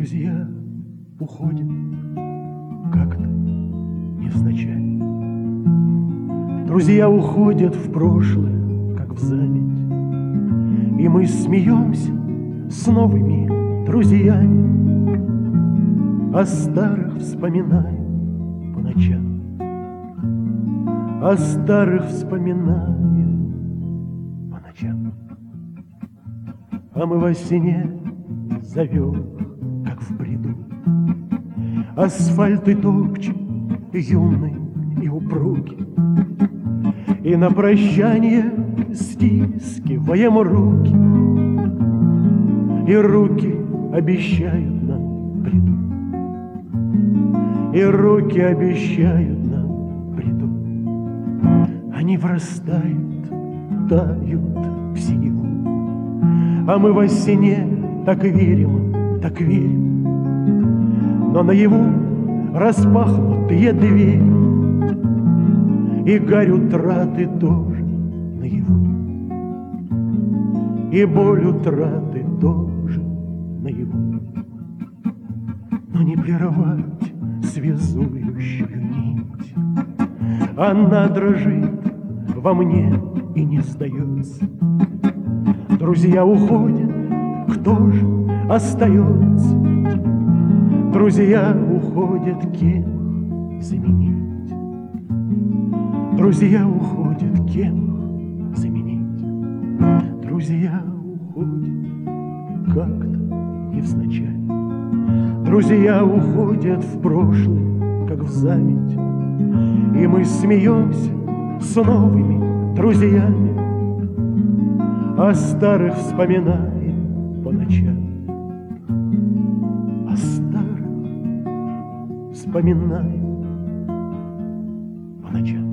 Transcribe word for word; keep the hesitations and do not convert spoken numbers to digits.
Друзья уходят как-то невзначай. Друзья уходят в прошлое, как в заметь, и мы смеемся с новыми друзьями, о старых вспоминаем по ночам, о старых вспоминаем по ночам. А мы во сне зовем, как в бреду, асфальт и топчем, юный и упругий, и на прощание стискиваем руки, и руки обещают нам приду, и руки обещают нам приду. Они вырастают, тают в синеву, а мы во сне так верим, так верим. Но наяву распахнутые двери, и гарь утраты тоже наяву, и боль утраты тоже наяву. Но не прервать связующую нить, она дрожит во мне и не сдается. Друзья уходят, кто же остается? Друзья уходят, кем заменить? Друзья уходят, кем заменить? Друзья уходят как-то невзначай. Друзья уходят в прошлое, как в заметь, и мы смеемся с новыми друзьями, о старых вспоминаем по ночам, о старых вспоминаем по ночам.